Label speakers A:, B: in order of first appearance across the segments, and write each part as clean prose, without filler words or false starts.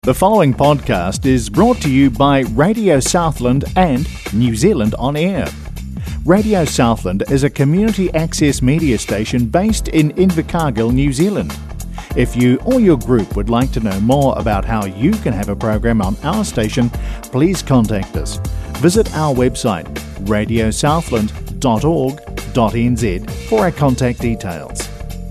A: The following podcast is brought to you by Radio Southland and New Zealand On Air. Radio Southland is a community access media station based in Invercargill, New Zealand. If you or your group would like to know more about how you can have a program on our station, please contact us. Visit our website, radiosouthland.org.nz, for our contact details.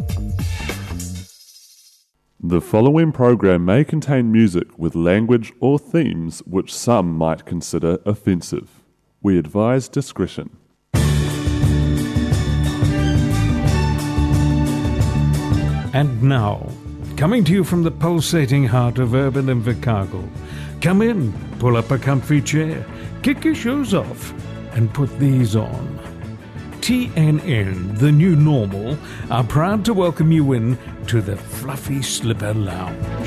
B: The following program may contain music with language or themes which some might consider offensive. We advise discretion.
C: And now, coming to you from the pulsating heart of urban Invercargill, come in, pull up a comfy chair, kick your shoes off, and put these on. TNN, the new normal, are proud to welcome you in to the Fluffy Slipper Lounge.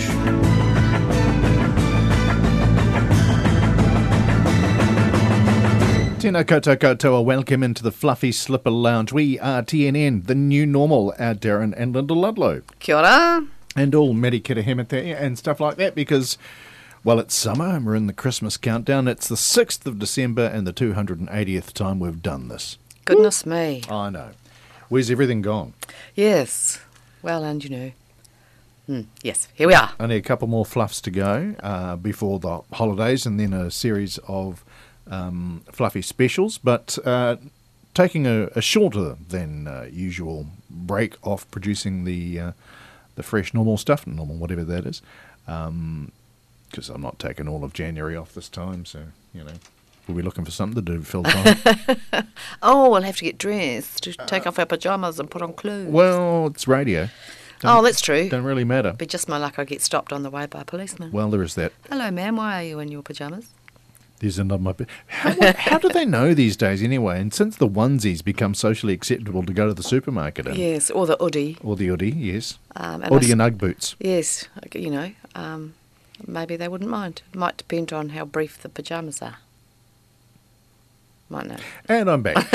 A: Tēnā koutou katoa, welcome into the Fluffy Slipper Lounge. We are TNN, the new normal, Darren and Linda Ludlow.
D: Kia ora.
A: And all Meri Kirahemete and stuff like that because, well, it's summer and we're in the Christmas countdown. It's the 6th of December and the 280th time we've done this.
D: Goodness me.
A: I know. Where's everything gone?
D: Yes. Well, and you know. Yes, here we are.
A: Only a couple more fluffs to go before the holidays and then a series of fluffy specials. But taking a shorter than usual break off producing the fresh normal stuff, normal whatever that is, because I'm not taking all of January off this time, so, you know. We'll be looking for something to do, fill time.
D: Oh, we'll have to get dressed, to take off our pyjamas and put on clothes.
A: Well, it's radio.
D: That's true.
A: Don't really matter.
D: Be just my luck I get stopped on the way by a policeman.
A: Well, there is that.
D: Hello, ma'am. Why are you in your pyjamas?
A: These are not my... How do they know these days anyway? And since the onesies become socially acceptable to go to the supermarket in.
D: Yes, or the hoodie.
A: Or the hoodie, yes.
D: And
A: hoodie and Ugg boots.
D: Yes, you know, maybe they wouldn't mind. It might depend on how brief the pyjamas are. Might know.
A: And I'm back.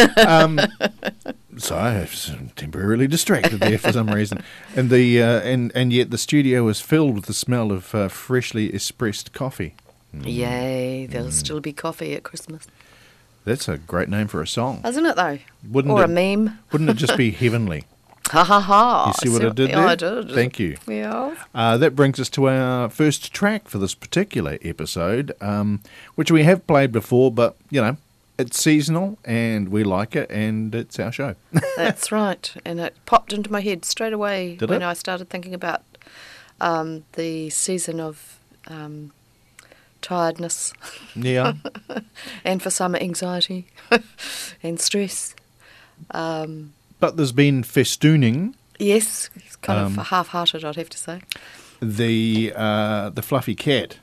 A: So I was temporarily distracted there for some reason. And the and yet the studio is filled with the smell of freshly espressed coffee.
D: Yay, there'll still be coffee at Christmas.
A: That's a great name for a song.
D: Isn't it, though?
A: Wouldn't
D: or
A: it,
D: a meme.
A: Wouldn't it just be heavenly?
D: Ha ha ha.
A: You see what I did there?
D: I did.
A: Thank you.
D: Yeah.
A: That brings us to our first track for this particular episode, which we have played before, but, you know, it's seasonal and we like it and it's our show.
D: That's right. And it popped into my head straight away when I started thinking about the season of tiredness.
A: Yeah.
D: And for summer anxiety and stress.
A: But there's been festooning.
D: Yes, it's kind of half-hearted, I'd have to say.
A: The fluffy cat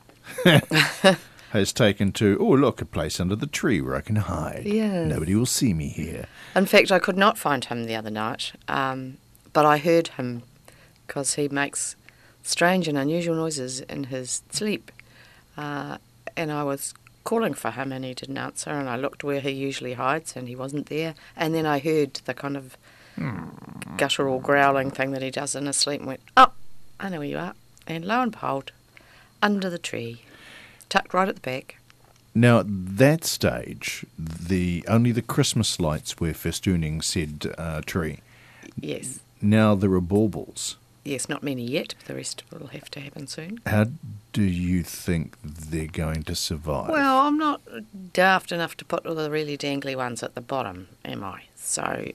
A: has taken to, look, a place under the tree where I can hide.
D: Yes.
A: Nobody will see me here.
D: In fact, I could not find him the other night, but I heard him because he makes strange and unusual noises in his sleep. And I was calling for him and he didn't answer, and I looked where he usually hides and he wasn't there. And then I heard the kind of guttural growling thing that he does in his sleep and went, oh, I know where you are. And lo and behold, under the tree, tucked right at the back.
A: Now, at that stage, only the Christmas lights were festooning said tree.
D: Yes.
A: Now there are baubles.
D: Yes, not many yet, but the rest will have to happen soon.
A: How do you think they're going to survive?
D: Well, I'm not daft enough to put all the really dangly ones at the bottom, am I? So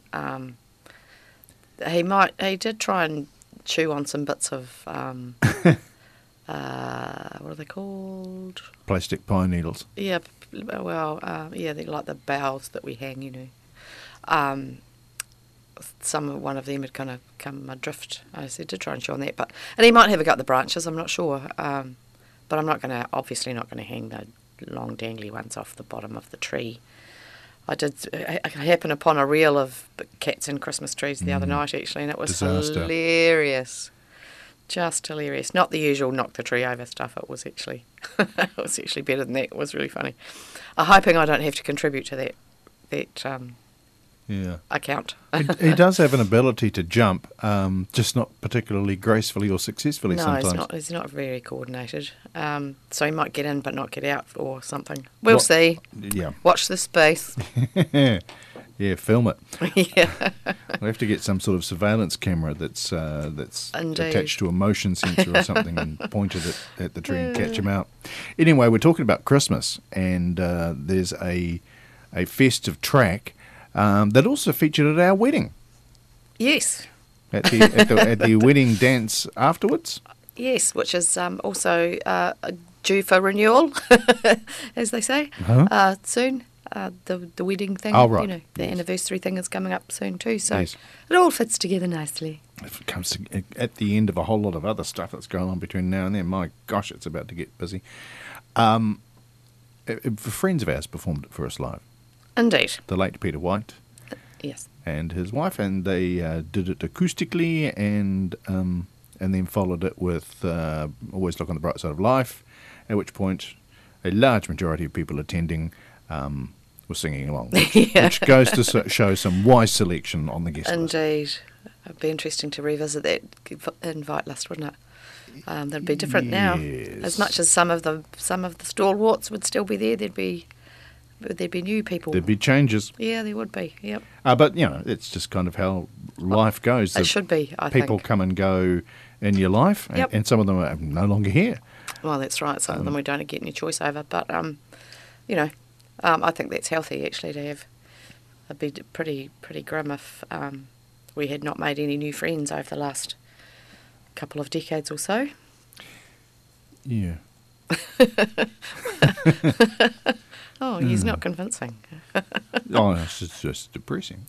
D: he did try and chew on some bits of, what are they called?
A: Plastic pine needles.
D: Yeah, well, they're like the boughs that we hang, you know. One of them had kind of come adrift. I said to try and chew on that, and he might have a go at the branches. I'm not sure, but I'm obviously not going to hang the long dangly ones off the bottom of the tree. I happened upon a reel of cats and Christmas trees the other night actually, and it was
A: Disaster.
D: Hilarious, just hilarious. Not the usual knock the tree over stuff. It was actually better than that. It was really funny. I'm hoping I don't have to contribute to that
A: Yeah.
D: account.
A: He does have an ability to jump, just not particularly gracefully or successfully
D: No,
A: sometimes.
D: he's not very coordinated. So he might get in but not get out or something. We'll
A: What-
D: see.
A: Yeah.
D: Watch this space.
A: Yeah, film it.
D: Yeah.
A: We have to get some sort of surveillance camera that's
D: Indeed.
A: attached to a motion sensor or something and pointed it at the tree and catch him out. Anyway, we're talking about Christmas, and there's a festive track that also featured at our wedding.
D: Yes.
A: At the wedding dance afterwards.
D: Yes, which is also due for renewal, as they say,
A: Uh-huh.
D: soon. The wedding thing,
A: Oh, right.
D: the
A: Yes.
D: anniversary thing is coming up soon too. So
A: Yes.
D: it all fits together nicely.
A: If it comes to, at the end of a whole lot of other stuff that's going on between now and then, my gosh, it's about to get busy. Friends of ours performed it for us live.
D: Indeed.
A: The late Peter White
D: Yes.
A: and his wife, and they did it acoustically, and then followed it with Always Look on the Bright Side of Life, at which point a large majority of people attending were singing along, which goes to show some wise selection on the guest list.
D: Indeed. It'd be interesting to revisit that invite list, wouldn't it? That'd be different now.
A: Yes.
D: As much as some of the stalwarts would still be there, there'd be new people.
A: There'd be changes.
D: Yeah, there would be. Yep.
A: But, it's just kind of how life goes.
D: It should be, I
A: People
D: think.
A: come and go in your life, and,
D: Yep.
A: and some of them are no longer here.
D: Well, that's right. Some of them we don't get any choice over, but I think that's healthy actually to have. It'd be pretty grim if we had not made any new friends over the last couple of decades or so.
A: Yeah.
D: Oh, he's not convincing.
A: Oh, it's just depressing.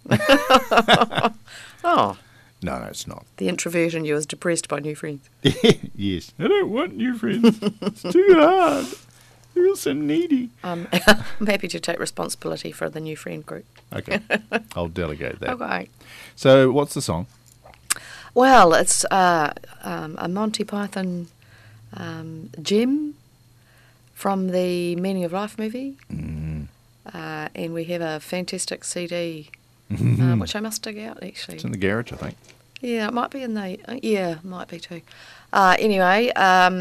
D: Oh,
A: No, it's not.
D: the introvert in you is depressed by new friends.
A: Yes. I don't want new friends. It's too hard. You're so needy.
D: I'm happy to take responsibility for the new friend group.
A: Okay. I'll delegate that.
D: Okay.
A: So, what's the song?
D: Well, it's a Monty Python gem from the Meaning of Life movie. And we have a fantastic CD, which I must dig out, actually.
A: It's in the garage, I think.
D: Yeah, it might be in the... yeah, it might be too. Anyway,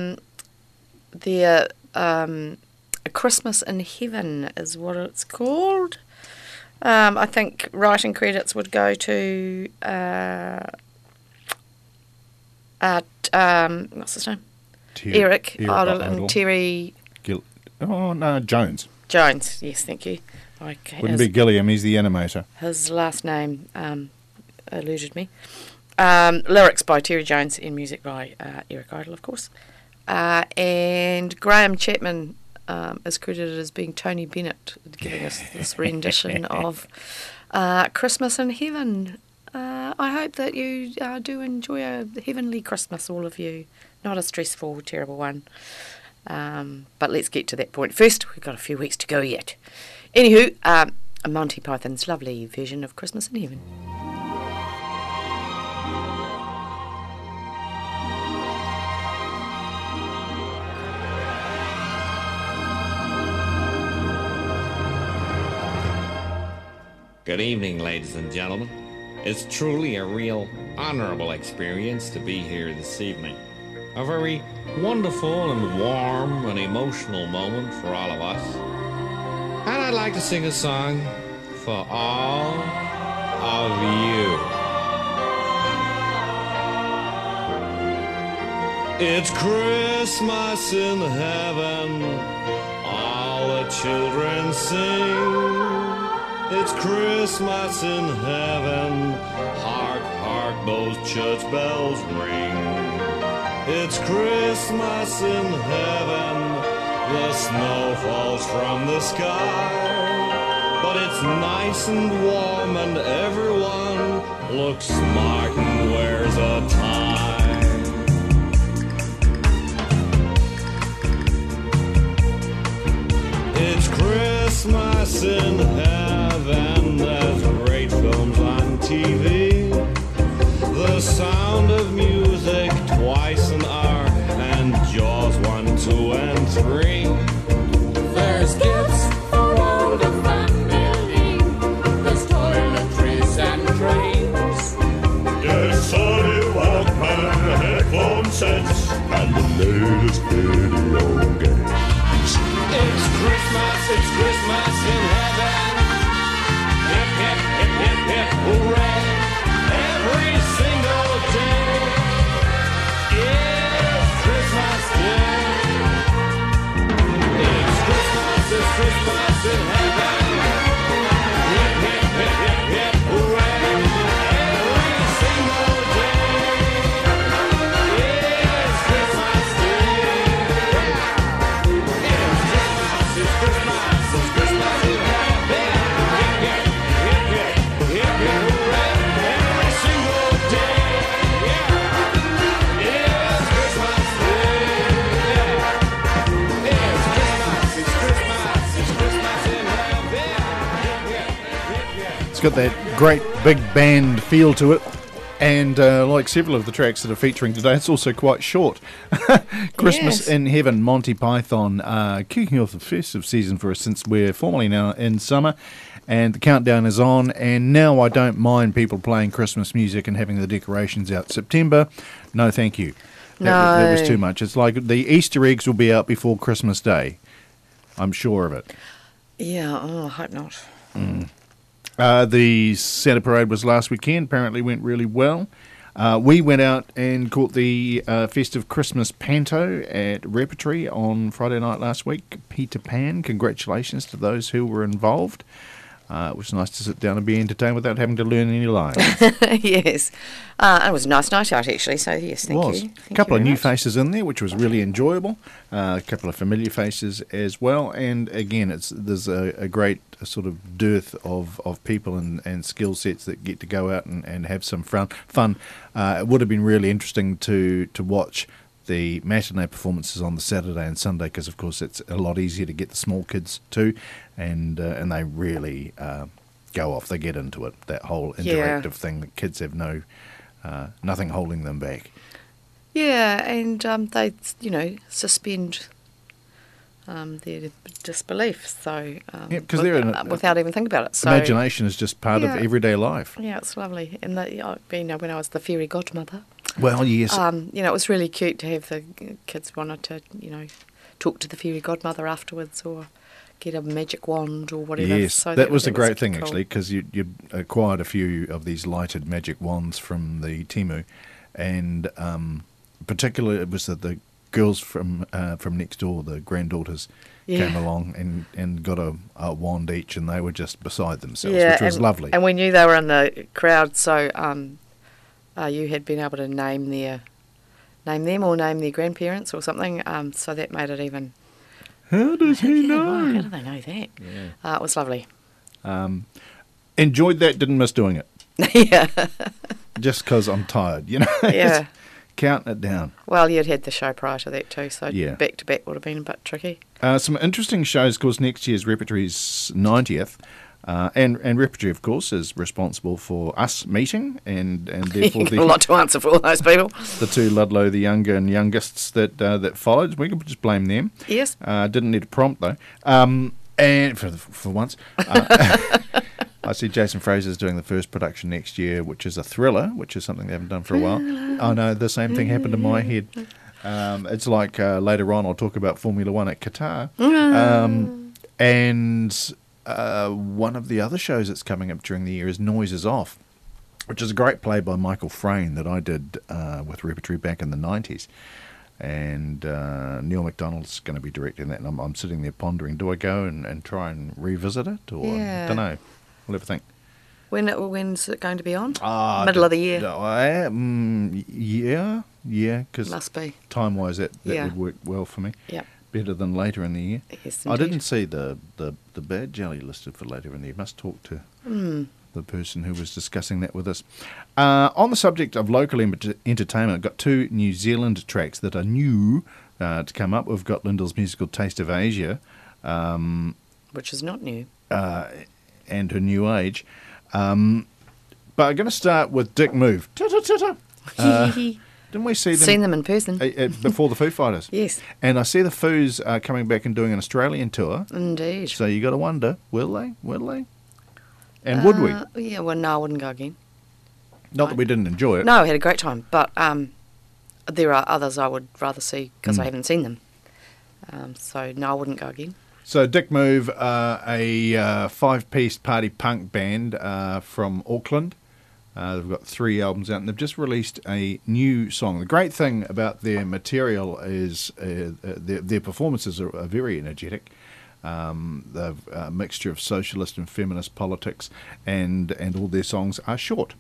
D: the A Christmas in Heaven is what it's called. I think writing credits would go to... what's his name? Eric Idle and Terry
A: Jones.
D: Jones. Yes, thank you.
A: Wouldn't be Gilliam, he's the animator.
D: His last name eluded me. Lyrics by Terry Jones and music by Eric Idle, of course. And Graham Chapman is credited as being Tony Bennett, giving us this rendition of Christmas in Heaven. I hope that you do enjoy a heavenly Christmas, all of you. Not a stressful, terrible one. But let's get to that point first. We've got a few weeks to go yet. Anywho, Monty Python's lovely version of Christmas in Heaven.
E: Good evening, ladies and gentlemen. It's truly a real honorable experience to be here this evening. A very wonderful and warm and emotional moment for all of us. And I'd like to sing a song for all of you. It's Christmas in heaven, all the children sing. It's Christmas in heaven, hark, hark, those church bells ring. It's Christmas in heaven, the snow falls from the sky. But it's nice and warm and everyone looks smart and wears a tie. It's Christmas in heaven, there's great films on TV. The Sound of Music, Twice an Hour, and Jaws 1, 2, and 3.
F: There's gifts for all the family. There's toiletries
A: It's got that great big band feel to it. And like several of the tracks that are featuring today, it's also quite short. Christmas
D: Yes.
A: in Heaven, Monty Python, kicking off the festive season for us since we're formally now in summer. And the countdown is on. And now I don't mind people playing Christmas music and having the decorations out. September, no thank you. That was
D: No.
A: too much. It's like the Easter eggs will be out before Christmas Day. I'm sure of it.
D: Yeah, I hope not.
A: The Santa Parade was last weekend. Apparently went really well. We went out and caught the festive Christmas Panto at Repertory on Friday night last week. Peter Pan, congratulations to those who were involved. It was nice to sit down and be entertained without having to learn any lines.
D: Yes. It was a nice night out, actually, so yes, thank you. Thank
A: A couple
D: you
A: of
D: very
A: new
D: much.
A: faces in there, which was really enjoyable. A couple of familiar faces as well. And again, there's a great sort of dearth of people and skill sets that get to go out and have some fun. It would have been really interesting to watch the matinee performances on the Saturday and Sunday because, of course, it's a lot easier to get the small kids too, and they really go off. They get into it. That whole interactive thing. The kids have nothing holding them back.
D: Yeah, and they, suspend their disbelief, so
A: 'cause they're in
D: without even thinking about it. So
A: Imagination is just part of
D: Yeah.
A: everyday life.
D: yeah, it's lovely. And when I was the fairy godmother,
A: Well, yes.
D: it was really cute to have the kids wanted to, talk to the fairy godmother afterwards or get a magic wand or whatever.
A: Yes,
D: So
A: that was a great thing
D: cool.
A: actually, because you acquired a few of these lighted magic wands from the Temu, and particularly it was that the girls from next door, the granddaughters, came along and got a wand each, and they were just beside themselves, which was lovely.
D: And we knew they were in the crowd, so you had been able to name them or name their grandparents or something. So that made it even.
A: How does he
D: Yeah,
A: know?
D: wow, how do they know that?
A: Yeah.
D: It was lovely.
A: Enjoyed that, didn't miss doing it,
D: Yeah,
A: just because I'm tired,
D: yeah.
A: Counting it down.
D: Well, you'd had the show prior to that too, so
A: Yeah.
D: back to back would have been a bit tricky.
A: Some interesting shows, of course, next year's Repertory's 90th. And Repertory, of course, is responsible for us meeting and therefore
D: You've got a lot to answer for all those people.
A: the two Ludlow, the younger and youngest that followed. We could just blame them.
D: Yes.
A: Didn't need a prompt, though. And for once. I see Jason Fraser's doing the first production next year, which is a thriller, which is something they haven't done for a while. Oh, no, the same thing happened in my head. It's like later on I'll talk about Formula One at Qatar. And one of the other shows that's coming up during the year is Noise is Off, which is a great play by Michael Frayn that I did with Repertory back in the 90s. And Neil MacDonald's going to be directing that, and I'm sitting there pondering, do I go and try and revisit it? Or
D: Yeah.
A: don't know. We'll have a think.
D: When's it going to be on?
A: Ah,
D: Middle of the year.
A: Yeah, because
D: Must be.
A: time-wise that
D: Yeah.
A: would work well for me.
D: Yep.
A: Better than later in the year.
D: Yes,
A: I
D: indeed.
A: didn't see the bad jelly listed for later in the year. Must talk to the person who was discussing that with us. On the subject of local entertainment, I've got two New Zealand tracks that are new to come up. We've got Lyndall's musical Taste of Asia
D: Which is not new.
A: and Her New Age. But I'm going to start with Dick Move. Didn't we see them?
D: Seen them in person.
A: Before the Foo Fighters.
D: Yes,
A: And I see the Foos are coming back and doing an Australian tour.
D: indeed.
A: So you got to wonder, will they? Will they? And would we?
D: Yeah, well, no, I wouldn't go again.
A: Not that we didn't enjoy it.
D: No, I had a great time, but there are others I would rather see because I haven't seen them. So, no, I wouldn't go again.
A: So Dick Move, a five-piece party punk band from Auckland. They've got 3 albums out, and they've just released a new song. The great thing about their material is their performances are very energetic. They've a mixture of socialist and feminist politics, and all their songs are short.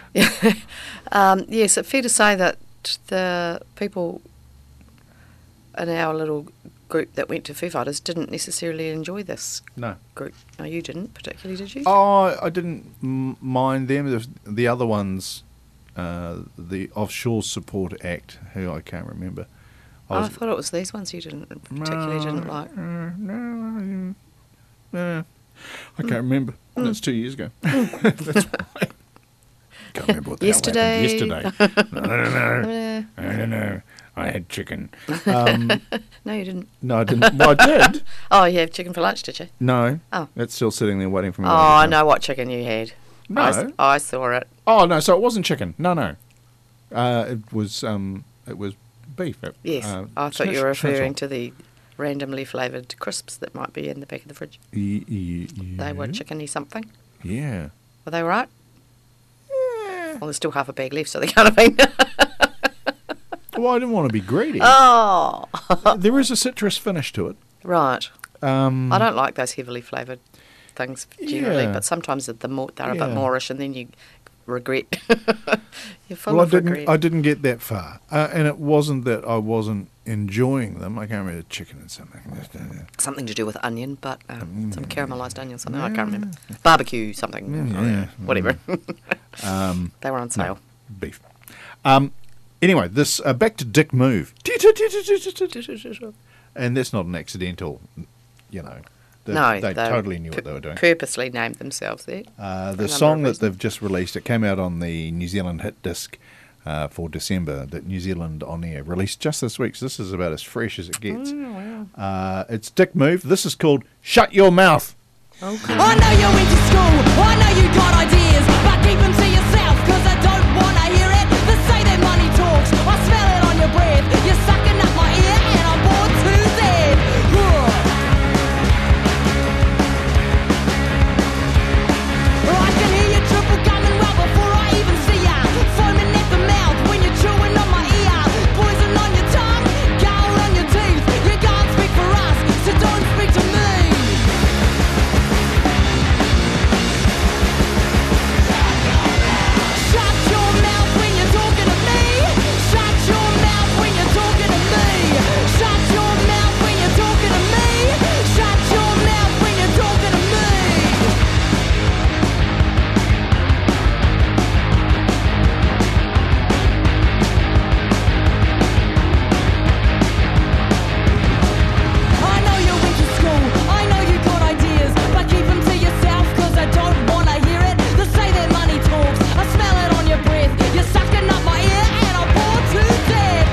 D: Yes, it's fair to say that the people in our little group that went to Foo Fighters didn't necessarily enjoy this
A: No.
D: group. No, you didn't particularly, did you?
A: Oh, I didn't mind them. The other ones, the Offshore Support Act, who I can't remember.
D: I thought it was these ones you particularly didn't like.
A: I can't remember. That's 2 years ago. That's why. Can't remember what the
D: Yesterday.
A: hell happened yesterday. I don't know. I had chicken.
D: No, you didn't.
A: No, I didn't. Well, I did.
D: Oh, you had chicken for lunch, did you?
A: No.
D: Oh.
A: It's still sitting there waiting for me.
D: Oh, I know what chicken you had.
A: No.
D: I saw it.
A: Oh, no, so it wasn't chicken. No. It was beef.
D: Yes, I thought you were referring to the randomly flavoured crisps that might be in the back of the fridge. They were chickeny something.
A: Yeah.
D: Were they right? Yeah. Well, there's still half a bag left, so they can't have been.
A: Well, I didn't want to be greedy.
D: Oh!
A: There is a citrus finish to it.
D: Right. I don't like those heavily flavoured things generally,
A: Yeah.
D: but sometimes they're a bit
A: Yeah.
D: moreish, and then you regret. You're full
A: Well,
D: of regret.
A: I didn't get that far, and it wasn't that I wasn't enjoying them. I can't remember chicken and something.
D: Something to do with onion, but some caramelised onion, something I can't remember. Barbecue, something, whatever. They were on sale.
A: Beef. Anyway, this back to Dick Move, and that's not an accidental.
D: No,
A: they totally knew what they were doing.
D: Purposely named themselves that.
A: The song that they've just released, it came out on the New Zealand hit disc for December that New Zealand On Air released just this week. So this is about as fresh as it gets.
D: Oh, wow.
A: It's Dick Move. This is called Shut Your Mouth.
D: Okay.
F: I know you went to school, I know you got ideas, but keep them to yourself, cause I don't wanna hear it. They say that money talks, I smell it on your breath. You're sucking up my ear and I'm bored to death. I can hear you triple gumming well before I even see ya. Foaming at the mouth when you're chewing on my ear. Poison on your tongue, gall on your teeth. You can't speak for us, so don't speak to me. Shut your mouth when you're talking to me. Shut your mouth when you're talking to me. Shut your mouth when you're talking to me. Shut your mouth when you're talking to me. I know you went to school, I know you got ideas, but keep them to yourself, cause I don't wanna hear it. They say that money talks, I smell it on your breath. You're sucking up my ear and I'm bored to death.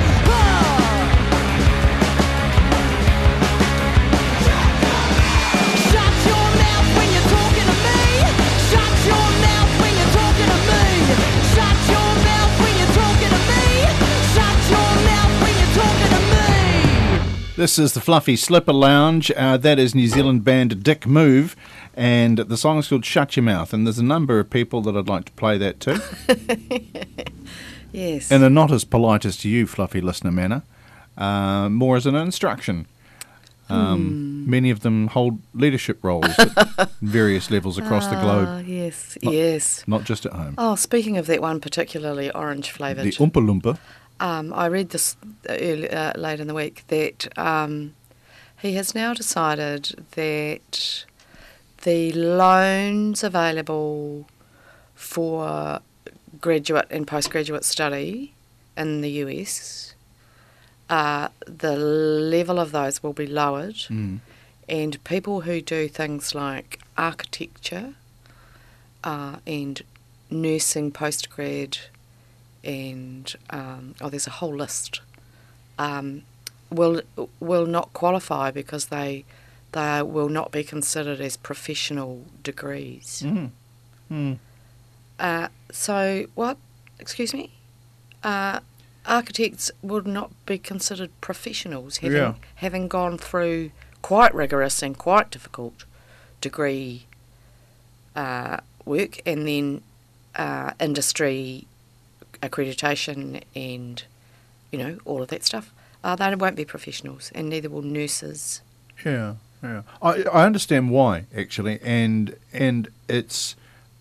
F: Shut your mouth when you're talking to me. Shut your mouth when you're talking to me. Shut your mouth when you're talking to me. Shut your mouth when you're talking to me.
A: This is the Fluffy Slipper Lounge. That is New Zealand band Dick Move. And the song is called Shut Your Mouth. And there's a number of people that I'd like to play that to.
D: Yes.
A: And are not as polite as to you, Fluffy Listener Manor. More as an instruction. Many of them hold leadership roles at various levels across the globe,
D: Yes, yes.
A: not just at home.
D: Oh, speaking of that one particularly orange flavoured,
A: The Oompa Loompa.
D: I read this late in the week that he has now decided that the loans available for graduate and postgraduate study in the US, the level of those will be lowered, and people who do things like architecture and nursing postgrad and there's a whole list, will not qualify because they will not be considered as professional degrees. So what? Excuse me. Architects would not be considered professionals, having gone through quite rigorous and quite difficult degree work, and then industry accreditation and all of that stuff. They won't be professionals, and neither will nurses.
A: Yeah. I understand why, actually, and it's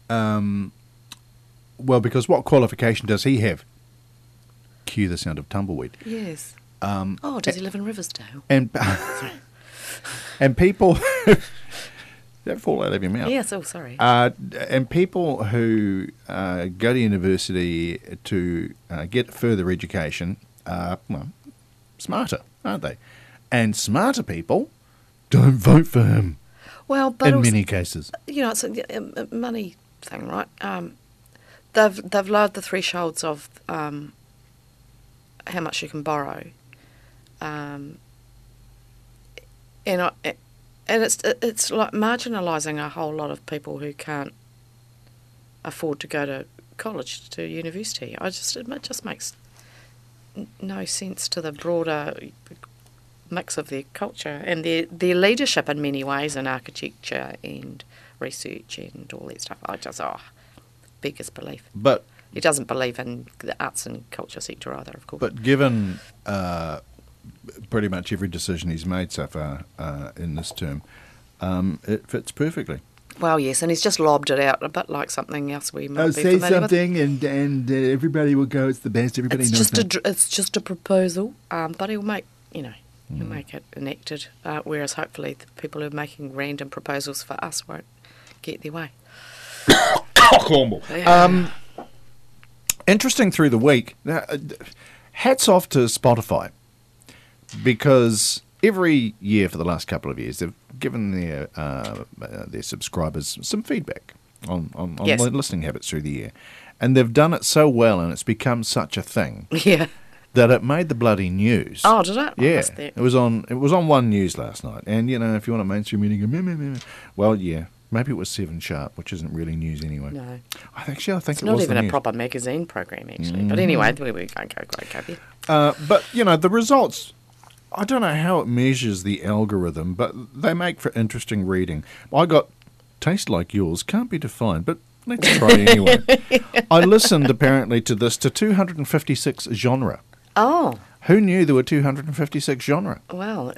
A: because what qualification does he have? Cue the sound of tumbleweed.
D: Yes. Does he live in Riversdale?
A: And and people don't fall out of your mouth.
D: Yes. Oh, sorry.
A: And people who go to university to get further education are smarter, aren't they? And smarter people don't vote for him.
D: Well, but
A: in
D: also,
A: many cases.
D: you know, it's a money thing, right? They've lowered the thresholds of how much you can borrow, and it's like marginalising a whole lot of people who can't afford to go to college, to university. It just makes no sense to the broader mix of their culture and their leadership in many ways in architecture and research and all that stuff. Biggest belief.
A: But
D: He doesn't believe in the arts and culture sector either, of course.
A: But given pretty much every decision he's made so far in this term, it fits perfectly.
D: Well, yes, and he's just lobbed it out a bit like something else we might be
G: say
D: familiar with.
G: something and everybody will go, it's the best, everybody
D: It's
G: knows
D: just
G: that.
D: it's just a proposal, but he'll make he'll make it enacted. Whereas hopefully the people who are making random proposals for us won't get their way.
A: Cornwall. Interesting through the week. Hats off to Spotify, because every year for the last couple of years they've given their subscribers some feedback on
D: Yes.
A: their listening habits through the year, and they've done it so well, and it's become such a thing
D: Yeah.
A: that it made the bloody news.
D: Oh, did it? I
A: Yeah,
D: missed that.
A: it was on One News last night, and if you want a mainstream media, go, meh, meh, meh. Well, yeah, maybe it was 7 Sharp, which isn't really news anyway.
D: No.
A: I think
D: It's
A: it
D: not
A: was
D: even
A: the
D: a
A: news.
D: proper magazine program, actually. But anyway, we won't go there.
A: But the results, I don't know how it measures the algorithm, but they make for interesting reading. I got taste like yours, can't be defined, but let's try anyway. I listened apparently to 256 genre.
D: Oh,
A: Who knew there were 256 genre?
D: well,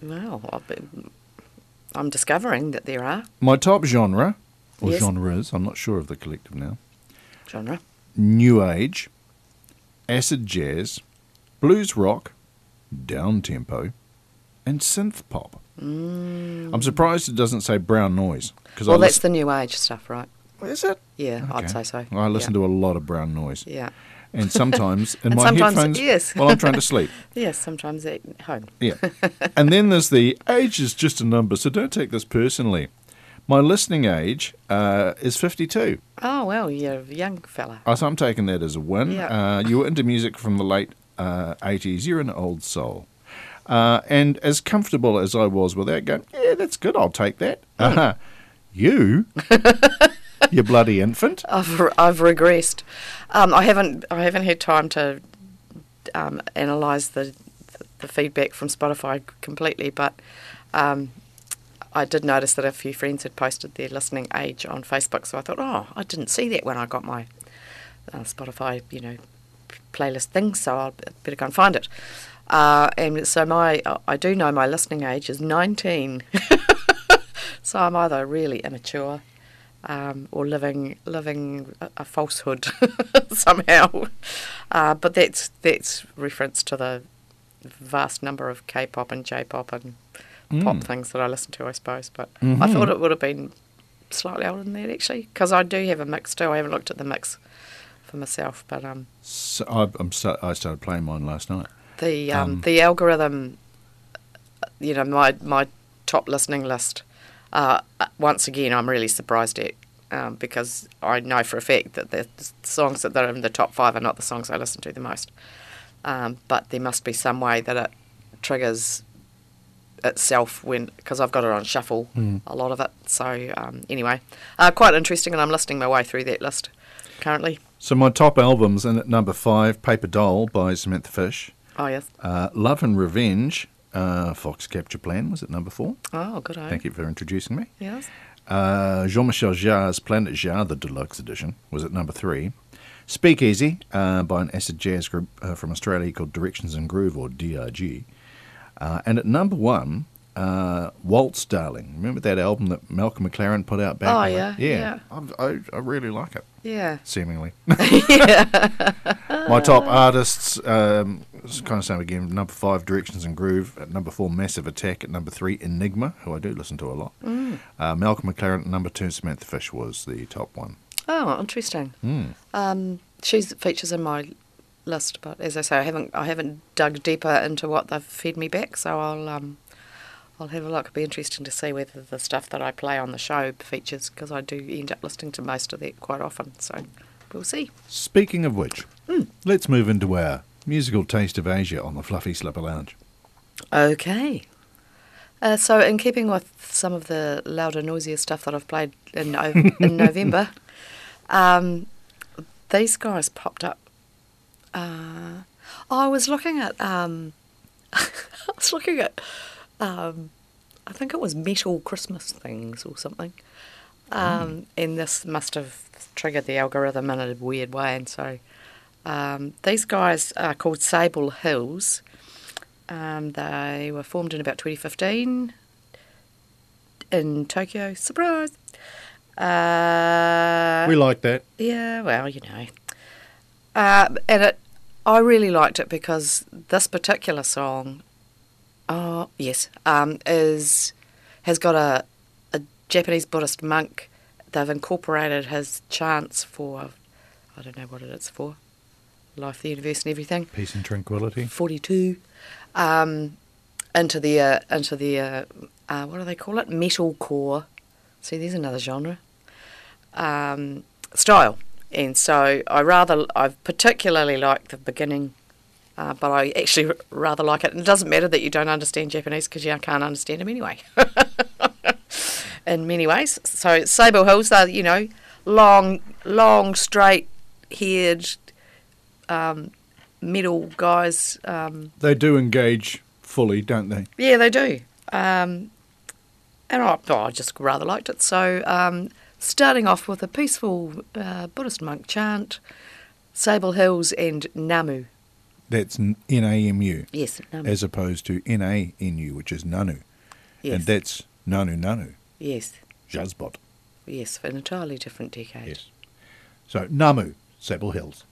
D: I'm discovering that there are
A: My top genre, or
D: Yes.
A: genres, I'm not sure of the collective now,
D: genre.
A: new age, acid jazz, blues rock, down tempo, and synth pop. I'm surprised it doesn't say brown noise.
D: Well, that's the new age stuff, right?
A: Is it?
D: Yeah, I'd
A: Okay.
D: say so.
A: I listen to a lot of brown noise.
D: Yeah.
A: And sometimes in
D: And
A: my
D: sometimes,
A: headphones
D: yes.
A: while I'm trying to sleep.
D: Yes, sometimes at home.
A: Yeah. And then there's the age is just a number, so don't take this personally. My listening age is 52.
D: Oh, well, you're a young fella.
A: So I'm taking that as a win.
D: Yeah.
A: You were into music from the late 80s. You're an old soul. And as comfortable as I was with that, going, yeah, that's good, I'll take that. You, you bloody infant.
D: I've regressed. I haven't had time to analyse the feedback from Spotify completely, but I did notice that a few friends had posted their listening age on Facebook, so I thought, I didn't see that when I got my Spotify, playlist thing, so I'll better go and find it. And so I do know my listening age is 19. So I'm either really immature or living a falsehood somehow. But that's reference to the vast number of K-pop and J-pop and pop things that I listen to, I suppose. But I thought it would have been slightly older than that, actually, because I do have a mix too. I haven't looked at the mix for myself, but
A: So I started playing mine last night.
D: the algorithm, my top listening list. Once again, I'm really surprised at because I know for a fact that the songs that are in the top 5 are not the songs I listen to the most. But there must be some way that it triggers itself because I've got it on shuffle, a lot of it. So anyway, quite interesting, and I'm listening my way through that list currently.
A: So my top albums, in at number 5, Paper Doll by Samantha Fish.
D: Oh, yes.
A: Love and Revenge, Fox Capture Plan was at number 4.
D: Oh, good.
A: Thank you for introducing me.
D: Yes.
A: Jean-Michel Jarre's Planet Jarre, the deluxe edition, was at number 3. Speakeasy by an acid jazz group from Australia called Directions and Groove, or DRG. And at number 1, Waltz Darling. Remember that album that Malcolm McLaren put out back?
D: Oh,
A: in
D: yeah, yeah.
A: I really like it,
D: Yeah.
A: seemingly.
D: Yeah.
A: My top artists, it's kind of same again. Number 5, Directions and Groove. At number 4, Massive Attack. At number 3, Enigma, who I do listen to a lot. Malcolm McLaren. At number 2, Samantha Fish was the top one.
D: Oh, interesting. She features in my list, but as I say, I haven't dug deeper into what they've fed me back. So I'll I'll have a look. It'll be interesting to see whether the stuff that I play on the show features, because I do end up listening to most of that quite often. So we'll see.
A: Speaking of which, let's move into our musical taste of Asia on the Fluffy Slipper Lounge.
D: Okay. So in keeping with some of the louder, noisier stuff that I've played in November, these guys popped up. I was looking at I think it was Metal Christmas Things or something. And this must have triggered the algorithm in a weird way. And so these guys are called Sable Hills. They were formed in about 2015 in Tokyo. Surprise!
A: We like that.
D: Yeah, well, you know. And I really liked it because this particular song, has got a Japanese Buddhist monk. They've incorporated his chants for, I don't know what it's for, life, the universe, and everything.
A: Peace and tranquility.
D: 42. Into the what do they call it? Metalcore. See, there's another genre. Style. And so I particularly like the beginning, but I actually rather like it. And it doesn't matter that you don't understand Japanese because you can't understand them anyway. In many ways. So Sable Hills, they're, you know, long, straight-haired metal guys.
A: They do engage fully, don't they?
D: Yeah, they do. And I just rather liked it. So starting off with a peaceful Buddhist monk chant, Sable Hills and Namu.
A: That's N-A-M-U.
D: Yes, Namu.
A: As opposed to N-A-N-U, which is Nanu.
D: Yes.
A: And that's Nanu.
D: Yes.
A: Jazzbot.
D: Yes, for an entirely different decade.
A: Yes. So, Namu, Sable Hills.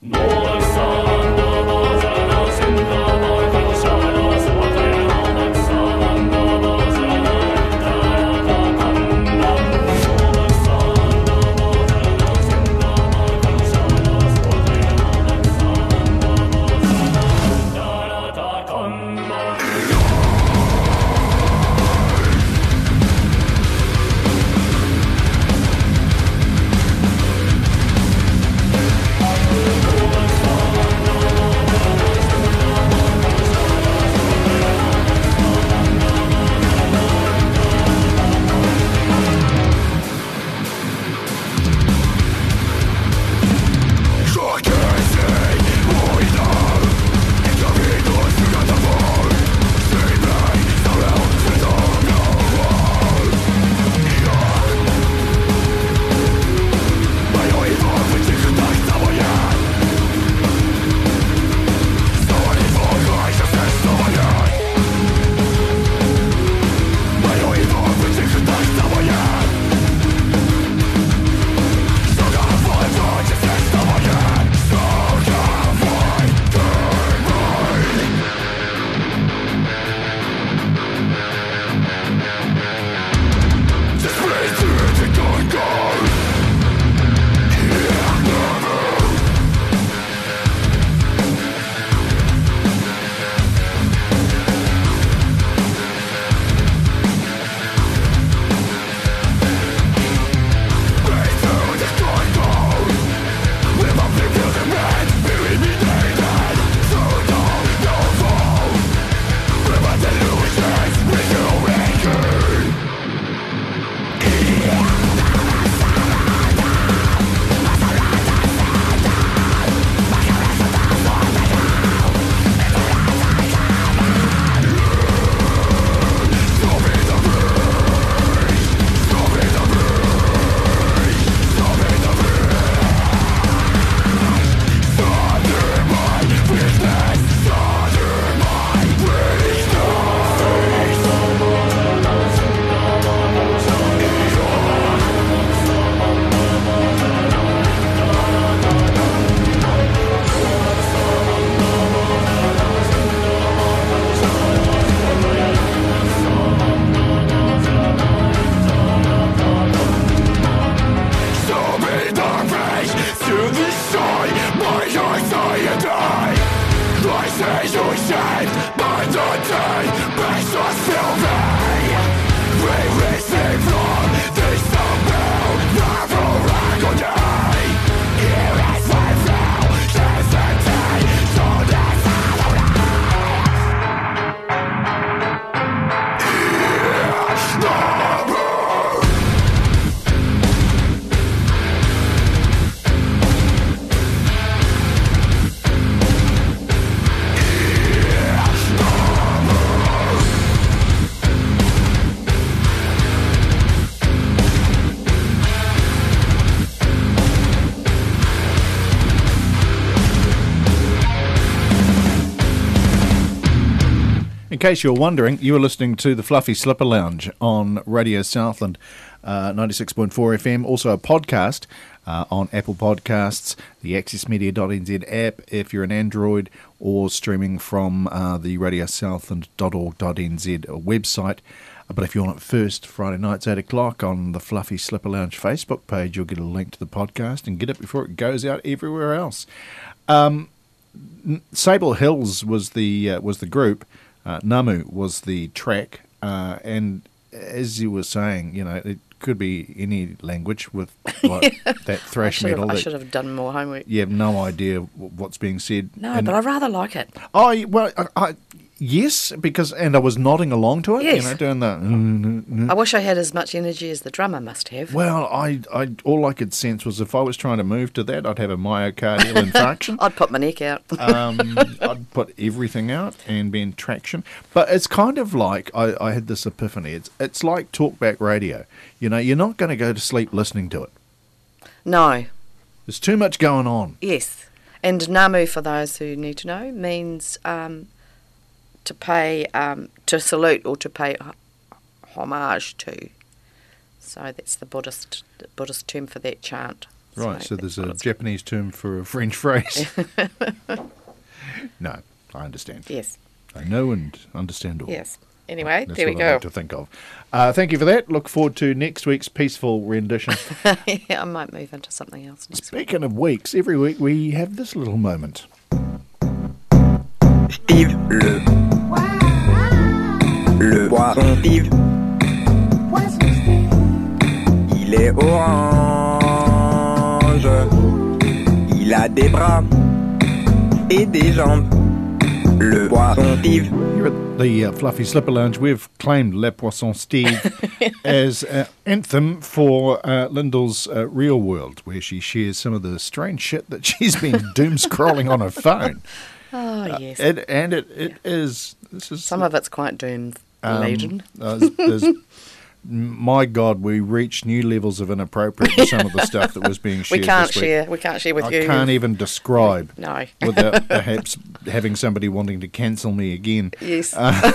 A: case you're wondering, you are listening to the Fluffy Slipper Lounge on Radio Southland 96.4 FM, also a podcast on Apple Podcasts, the accessmedia.nz app if you're an Android, or streaming from the radiosouthland.org.nz website. But if you want it first, Friday nights 8 o'clock on the Fluffy Slipper Lounge Facebook page, you'll get a link to the podcast and get it before it goes out everywhere else. Sable Hills was the group, Namu was the track, and as you were saying, it could be any language with like that thrash metal.
D: I should have done more homework.
A: You have no idea what's being said.
D: No, but I rather like it.
A: Oh, well, yes, because I was nodding along to it,
D: Yes.
A: doing that.
D: I wish I had as much energy as the drummer must have.
A: Well, I all I could sense was if I was trying to move to that, I'd have a myocardial infarction.
D: I'd put my neck out.
A: I'd put everything out and be in traction. But it's kind of like, I had this epiphany, it's like talkback radio. You're not going to go to sleep listening to it.
D: No.
A: There's too much going on.
D: Yes. And Namu, for those who need to know, means to pay, to salute or to pay homage to. So that's the Buddhist term for that chant.
A: Right, so there's a Japanese term for a French phrase. No, I understand.
D: Yes.
A: I know and understand all.
D: Yes. Anyway,
A: That's
D: there we
A: what I
D: go.
A: like to think of. Thank you for that. Look forward to next week's peaceful rendition.
D: Yeah, I might move into something else next week.
A: Speaking of weeks, every week we have this little moment.
H: Steve le poisson Steve. Il est orange. Il a des bras et des jambes. Le poisson Steve.
A: Here at the Fluffy Slipper Lounge, we've claimed Le Poisson Steve as an anthem for Lyndall's real world, where she shares some of the strange shit that she's been doom scrolling on her phone.
D: Oh, yes.
A: It is. This is
D: Some of it's quite doom laden.
A: there's my God, we reached new levels of inappropriate with some of the stuff that was being shared.
D: We can't
A: this week.
D: share. We can't share with
A: I
D: you.
A: can't even describe
D: No.
A: without perhaps having somebody wanting to cancel me again.
D: Yes.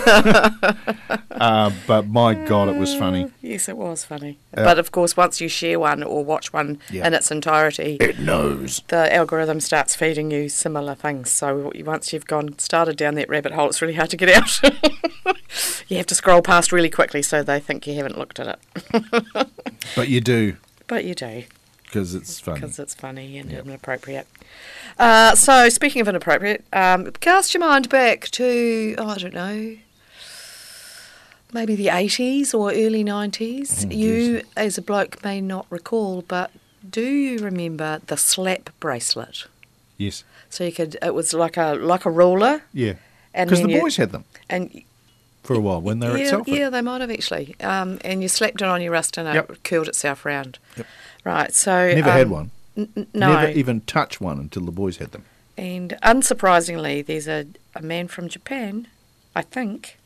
A: But my God, it was funny.
D: Yes, it was funny. But of course, once you share one or watch one
A: Yeah.
D: in its entirety,
A: It knows.
D: the algorithm starts feeding you similar things. So once you've started down that rabbit hole, it's really hard to get out. You have to scroll past really quickly so they think you haven't looked at it.
A: But you do,
D: But you do,
A: because it's funny.
D: because it's funny and inappropriate. So speaking of inappropriate, cast your mind back to, I don't know, maybe the 80s or early 90s. You, as a bloke, may not recall, but do you remember the slap bracelet?
A: Yes.
D: So it was like a ruler.
A: Yeah.
D: And
A: Because
D: then
A: the boys had them
D: and
A: for a while when they were at Salford.
D: yeah, they might have actually. And you slapped it on your wrist and
A: Yep.
D: it curled itself round.
A: Yep.
D: Right, so...
A: Never had one.
D: No.
A: Never even touched one until the boys had them.
D: And unsurprisingly, there's a man from Japan, I think,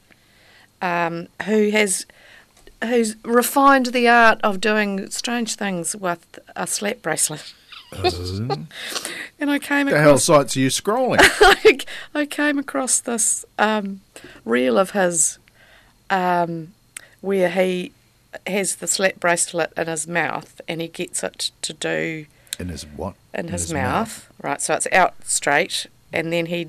D: who's refined the art of doing strange things with a slap bracelet. And I came
A: The hell
D: across...
A: sites are you scrolling?
D: I came across this reel of his where he has the slap bracelet in his mouth and he gets it to do
A: In his what?
D: in his mouth. Right, so it's out straight and then he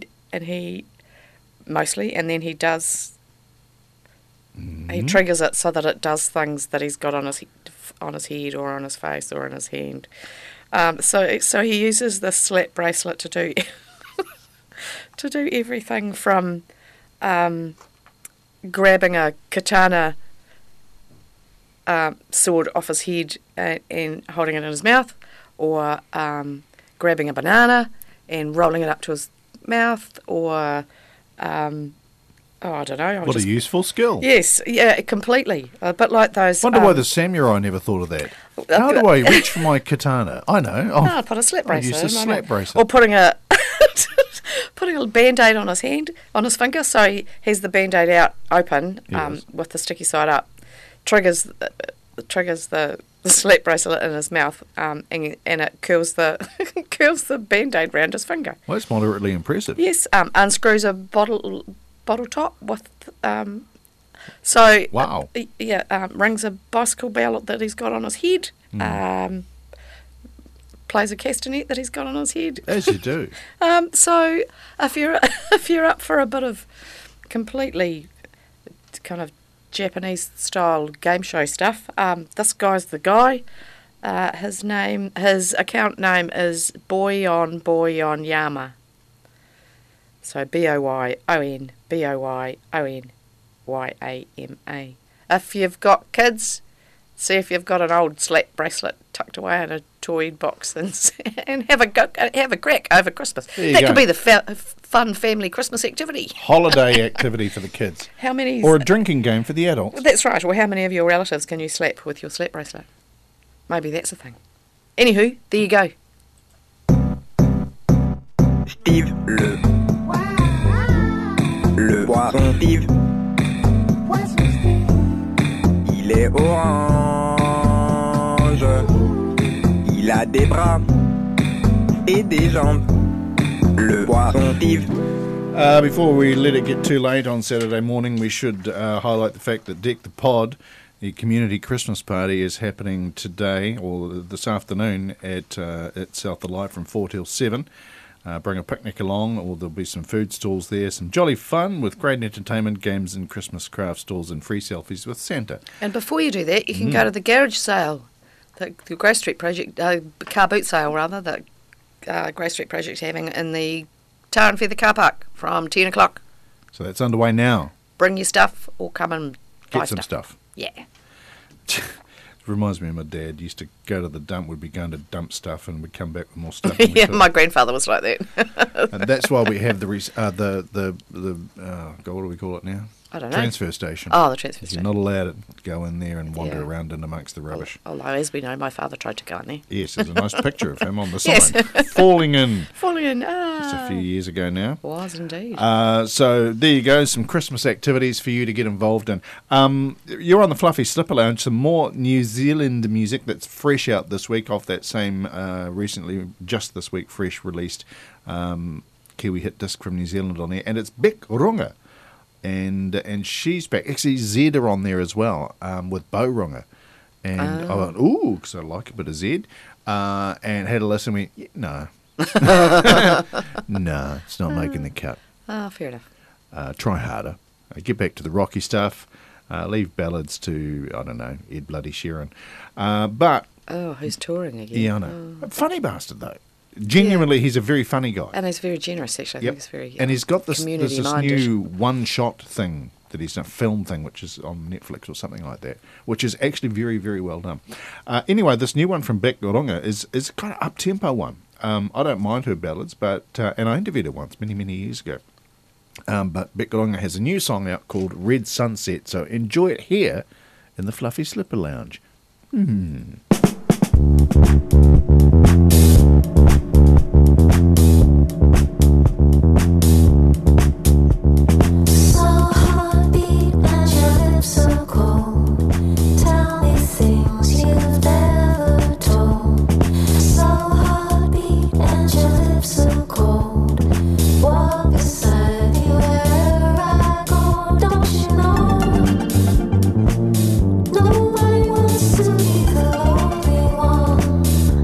D: does he triggers it so that it does things that he's got on his head or on his face or in his hand. So he uses this slap bracelet to do to do everything from grabbing a katana sword off his head and holding it in his mouth, or grabbing a banana and rolling it up to his mouth, or I don't know.
A: What a useful skill.
D: Yes, yeah, completely. A bit like those.
A: Wonder why the samurai never thought of that. How do I reach for my katana? I know.
D: No, put a slap
A: I'll use
D: bracelet.
A: the
D: in,
A: slap
D: or
A: bracelet.
D: putting a putting a band-aid on his hand, on his finger, so he has the band-aid out open,
A: Yes.
D: with the sticky side up. Triggers the slap bracelet in his mouth, and it curls the band-aid round his finger.
A: Well, that's moderately impressive.
D: Yes, unscrews a bottle top with. So
A: Wow.
D: Rings a bicycle bell that he's got on his head. Plays a castanet that he's got on his head.
A: As you do.
D: So if you're up for a bit of completely kind of Japanese style game show stuff, this guy's the guy. His account name is Boyon Yama. So BOYONBOYONYAMA. If you've got kids, see if you've got an old slap bracelet tucked away in a toy box and have a crack over Christmas.
A: There you
D: That
A: go.
D: could be the fun family Christmas activity.
A: Holiday activity for the kids.
D: How many?
A: Or a drinking game for the adults.
D: That's right. Well, how many of your relatives can you slap with your slap bracelet? Maybe that's the thing. Anywho, there you go.
H: Steve le poisson Steve. Il est orange. Il a des bras et des jambes. Le poisson Steve.
A: Before we let it get too late on Saturday morning, we should highlight the fact that Deck the Pod, the community Christmas party, is happening today or this afternoon at South the Light from 4 till 7. Bring a picnic along, or there'll be some food stalls there, some jolly fun with great entertainment, games and Christmas craft stalls and free selfies with Santa.
D: And before you do that, you can go to the garage sale, the Grey Street Project, car boot sale rather, that Grey Street Project's having in the Tar and Feather car park from 10 o'clock.
A: So that's underway now.
D: Bring your stuff or come and buy
A: Get some stuff.
D: Yeah.
A: It reminds me of my dad. Used to go to the dump, we'd be going to dump stuff and we'd come back with more stuff. And
D: Yeah, my grandfather was like that.
A: and that's why we have the what do we call it now?
D: I don't know.
A: Transfer station.
D: Oh, the transfer
A: You're
D: station.
A: not allowed to go in there and wander
D: Yeah.
A: around in amongst the rubbish.
D: Although, as we know, my father tried to go in there.
A: Yes, there's a nice picture of him on the
D: Yes.
A: sign. Falling in
D: Falling in.
A: just a few years ago now.
D: Was indeed.
A: So there you go, some Christmas activities for you to get involved in. You're on the Fluffy Slipper Lounge, some more New Zealand music that's fresh out this week off that same recently, just this week, fresh released Kiwi hit disc from New Zealand on there, and it's Beck Runga. And she's back. Actually, Zed are on there as well with Bo Runga. And I went, ooh, because I like a bit of Zed. And had a listen and went, no. No, it's not making the cut.
D: Oh, fair enough.
A: Try harder. Get back to the rocky stuff. Leave ballads to, I don't know, Ed Bloody Sheeran. But,
D: Oh, who's touring again?
A: yeah, I know. Funny bastard, though. Genuinely, he's a very funny guy.
D: And he's very generous, actually. I
A: Yep.
D: think he's very
A: And he's got this
D: community-minded.
A: new one-shot thing that he's done, film thing, which is on Netflix or something like that, which is actually very, very well done. Anyway, this new one from Beck Runga is kind of up-tempo one. I don't mind her ballads, but and I interviewed her once many, many years ago. But Beck Runga has a new song out called Red Sunset, so enjoy it here in the Fluffy Slipper Lounge.
I: So heartbeat and your lips so cold. Tell me things you've never told. So heartbeat and your lips so cold. Walk beside you wherever I go. Don't you know? Nobody wants to be the lonely one.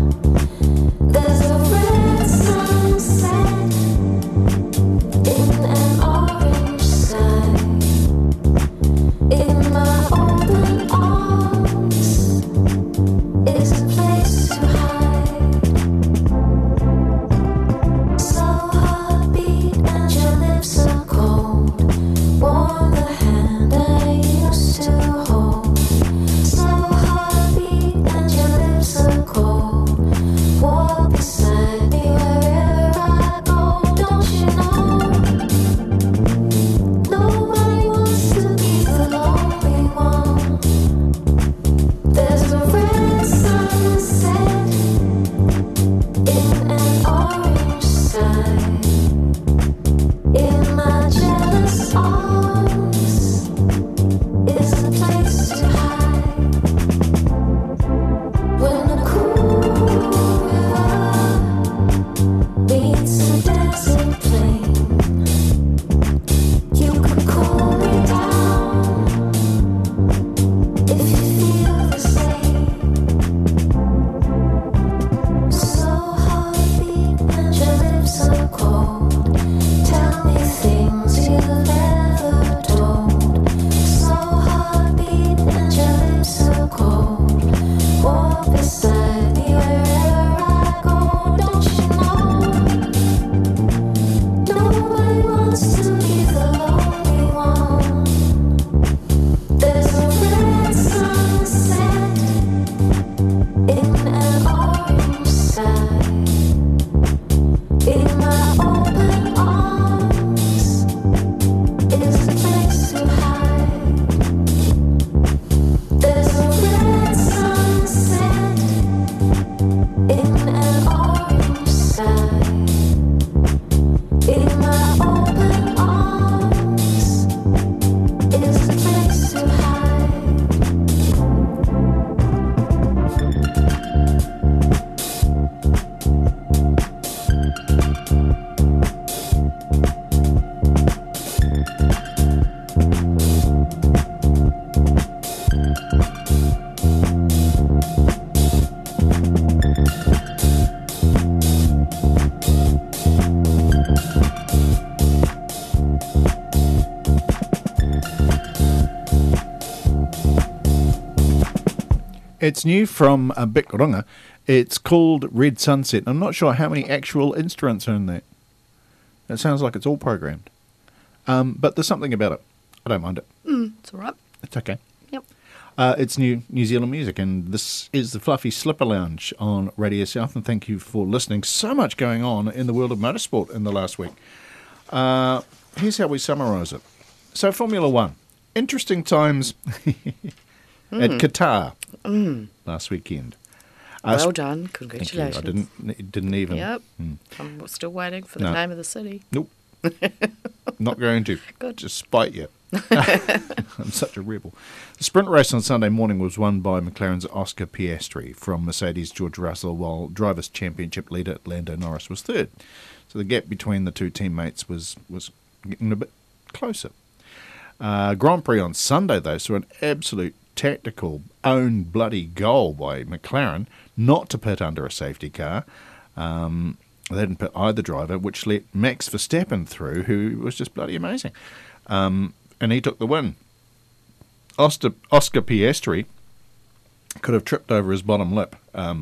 A: It's new from Bikrunga. It's called Red Sunset. I'm not sure how many actual instruments are in that. It sounds like it's all programmed. But there's something about it. I don't mind it.
D: It's all right.
A: It's okay.
D: Yep.
A: It's New Zealand music, and this is the Fluffy Slipper Lounge on Radio South, and thank you for listening. So much going on in the world of motorsport in the last week. Here's how we summarise it. So, Formula One. Interesting times at Qatar last weekend.
D: Well done.
A: Thank you.
D: Congratulations.
A: I didn't even.
D: Yep. I'm still waiting for the name of the city.
A: Nope. Not going to.
D: Good.
A: Just spite you. I'm such a rebel. The sprint race on Sunday morning was won by McLaren's Oscar Piastri from Mercedes' George Russell, while Drivers' Championship leader Lando Norris was third. So the gap between the two teammates was getting a bit closer. Grand Prix on Sunday, though, saw an absolute tactical own bloody goal by McLaren not to pit under a safety car. They didn't pit either driver, which let Max Verstappen through, who was just bloody amazing. And he took the win. Oscar Piastri could have tripped over his bottom lip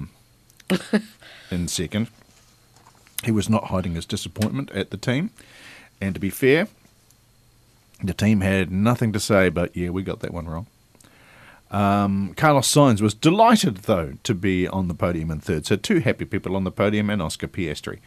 A: in second. He was not hiding his disappointment at the team. And to be fair, the team had nothing to say, but yeah, we got that one wrong. Carlos Sainz was delighted, though, to be on the podium in third. So 2 happy people on the podium and Oscar Piastri.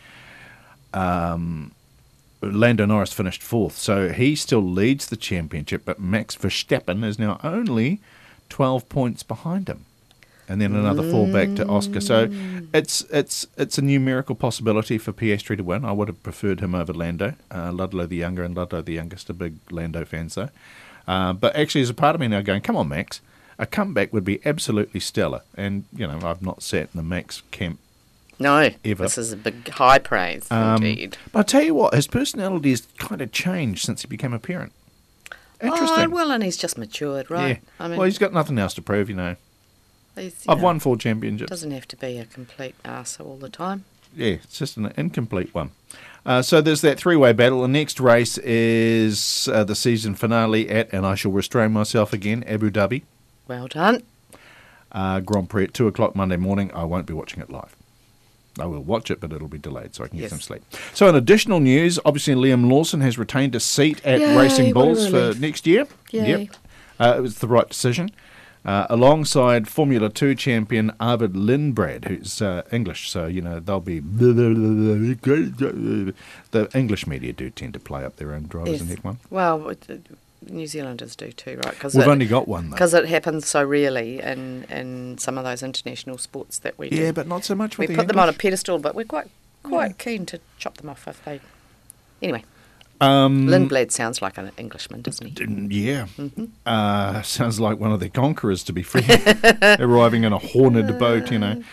A: Lando Norris finished 4th, so he still leads the championship, but Max Verstappen is now only 12 points behind him. And then another fall back to Oscar. So it's a numerical possibility for Piastri to win. I would have preferred him over Lando. Ludlow the younger and Ludlow the youngest are big Lando fans, though. But actually, there's a part of me now going, come on, Max. A comeback would be absolutely stellar. And, you know, I've not sat in the Max camp
D: No,
A: ever.
D: this is a big high praise, indeed.
A: But I tell you what, his personality has kind of changed since he became a parent. Interesting.
D: Oh, well, and he's just matured, right?
A: Yeah.
D: I mean,
A: Well, he's got nothing else to prove, you know.
D: he's,
A: I've won 4 championships.
D: Doesn't have to be a complete arsehole all the time.
A: Yeah, it's just an incomplete one. So there's that 3-way battle. The next race is the season finale at, and I shall restrain myself again, Abu Dhabi.
D: Well done.
A: Grand Prix at 2 o'clock Monday morning. I won't be watching it live. I will watch it, but it'll be delayed so I can get
D: Yes.
A: some sleep. So in additional news, obviously Liam Lawson has retained a seat at
D: Yay,
A: Racing
D: what a
A: Bulls for
D: relief.
A: next year.
D: Yay.
A: Yep. It was the right decision. Alongside Formula 2 champion Arvid Lindblad, who's English, so, you know, they'll be... The English media do tend to play up their own drivers in F1.
D: Well, New Zealanders do too, right? Cause
A: We've only got one, though.
D: Because it happens so rarely in some of those international sports that we do.
A: Yeah, but not so much
D: We
A: with
D: put
A: the
D: them on a
A: English.
D: pedestal, but we're quite keen to chop them off if they... Anyway, Lindblad sounds like an Englishman, doesn't he?
A: Yeah. Sounds like one of their conquerors, to be fair. Arriving in a horned boat, you know.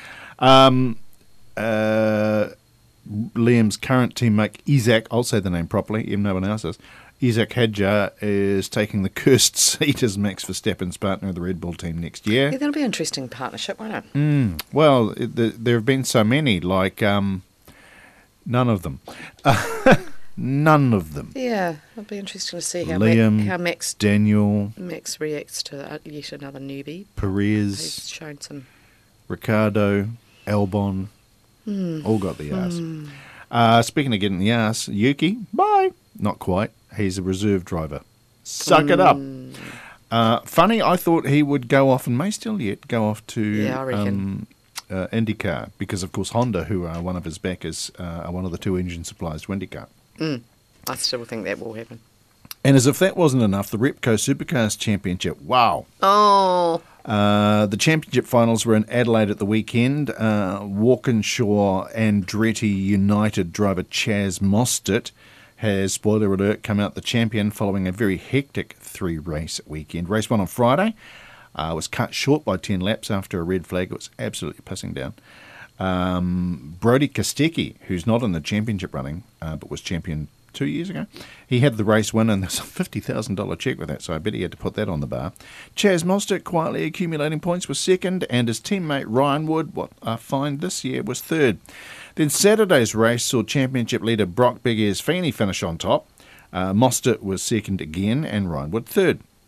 A: Liam's current teammate, Isaac, I'll say the name properly, even no one else does. Isaac Hadjar is taking the cursed seat as Max Verstappen's partner of the Red Bull team next year.
D: Yeah, that'll be an interesting partnership, won't it?
A: Well, there have been so many, like none of them. None of them.
D: Yeah, it'll be interesting to see how
A: Liam,
D: how Max
A: Daniel,
D: reacts to yet another newbie.
A: Perez,
D: He's shown some...
A: Ricardo, Albon, all got the arse. Speaking of getting the arse, Yuki, bye. Not quite. He's a reserve driver. Suck it up. Funny, I thought he would go off, and may still yet go off to
D: Yeah, I reckon.
A: IndyCar, because, of course, Honda, who are one of his backers, are one of the 2 engine suppliers to IndyCar.
D: I still think that will happen.
A: And as if that wasn't enough, the Repco Supercars Championship, wow.
D: Oh,
A: The championship finals were in Adelaide at the weekend. Walkinshaw Andretti United driver Chaz Mostert has, spoiler alert, come out the champion following a very hectic 3-race weekend. Race 1 on Friday was cut short by 10 laps after a red flag. It was absolutely pissing down. Brody Kostecki, who's not in the championship running, but was champion 2 years ago, he had the race win, and there's a $50,000 cheque with that, so I bet he had to put that on the bar. Chaz Mostert, quietly accumulating points, was second, and his teammate Ryan Wood, what I find this year, was third. Then Saturday's race saw championship leader Brock Big Ears Feeney finish on top. Mostert was second again, and Ryan Wood third.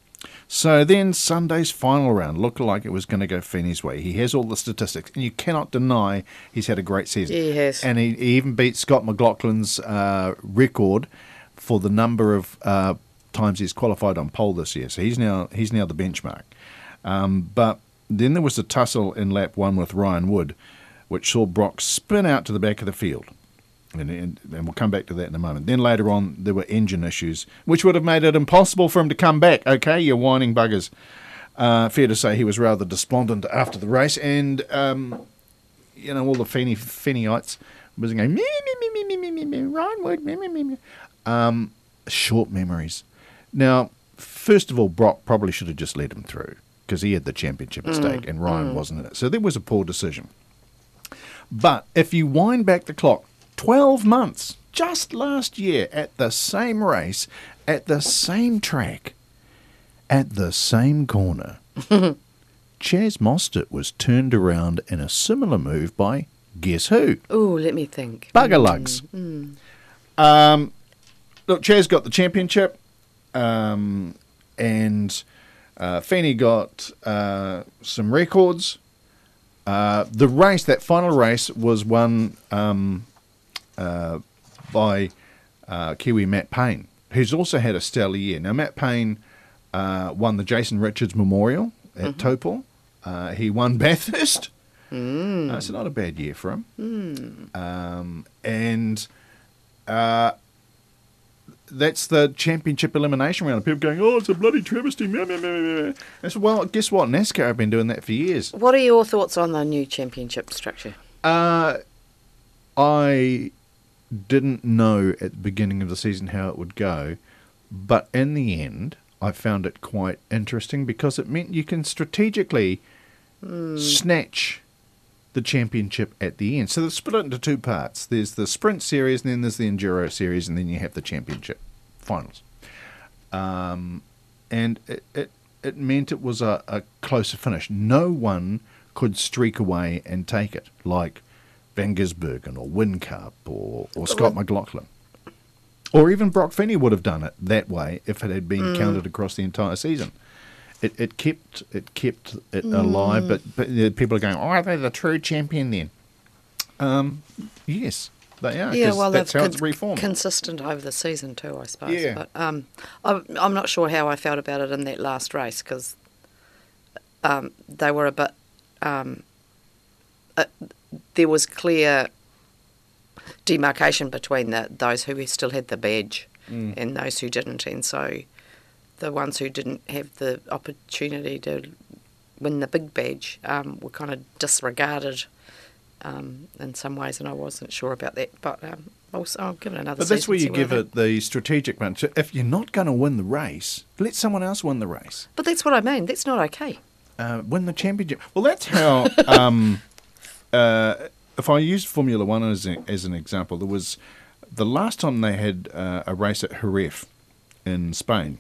A: So then Sunday's final round looked like it was going to go Feeney's way. He has all the statistics, and you cannot deny he's had a great season.
D: He has.
A: And he even beat Scott McLaughlin's record for the number of times he's qualified on pole this year. So he's now the benchmark. But then there was a tussle in lap 1 with Ryan Wood, which saw Brock spin out to the back of the field. And we'll come back to that in a moment. Then later on, there were engine issues, which would have made it impossible for him to come back. Okay, you whining buggers. Fair to say he was rather despondent after the race. And, all the Feeneyites was going, Ryan Wood, short memories. Now, first of all, Brock probably should have just let him through because he had the championship at stake and Ryan wasn't in it. So that was a poor decision. But if you wind back the clock 12 months, just last year, at the same race, at the same track, at the same corner, Chaz Mostert was turned around in a similar move by guess who?
D: Oh, let me think.
A: Bugger Lugs. Look, Chaz got the championship, and Feeney got some records. The race, that final race, was won by Kiwi Matt Payne, who's also had a stellar year. Now, Matt Payne won the Jason Richards Memorial at Taupo. He won Bathurst. It's not a bad year for him. And that's the championship elimination round. People going, oh, it's a bloody travesty. I said, well, guess what? NASCAR have been doing that for years.
D: What are your thoughts on the new championship structure?
A: I didn't know at the beginning of the season how it would go, but in the end, I found it quite interesting because it meant you can strategically snatch the championship at the end. So they're split into two parts. There's the Sprint Series, and then there's the Enduro Series, and then you have the championship finals. And it meant it was a closer finish. No one could streak away and take it, like Van Gisbergen or Whincup or Scott McLaughlin. Or even Brock Feeney would have done it that way if it had been counted across the entire season. It kept it alive, but people are going, oh, are they the true champion then? Yes, they are.
D: Yeah, well,
A: that's
D: they've
A: how it's reformed.
D: consistent over the season too, I suppose.
A: Yeah.
D: But I'm not sure how I felt about it in that last race because they were a bit. There was clear demarcation between those who still had the badge and those who didn't, and so the ones who didn't have the opportunity to win the big badge were kind of disregarded in some ways, and I wasn't sure about that. But I'll give it another season.
A: But that's where you give it the strategic one. So if you're not going to win the race, let someone else win the race.
D: But that's what I mean. That's not okay.
A: Win the championship. Well, that's how... if I used Formula One as an example, there was the last time they had a race at Jerez in Spain.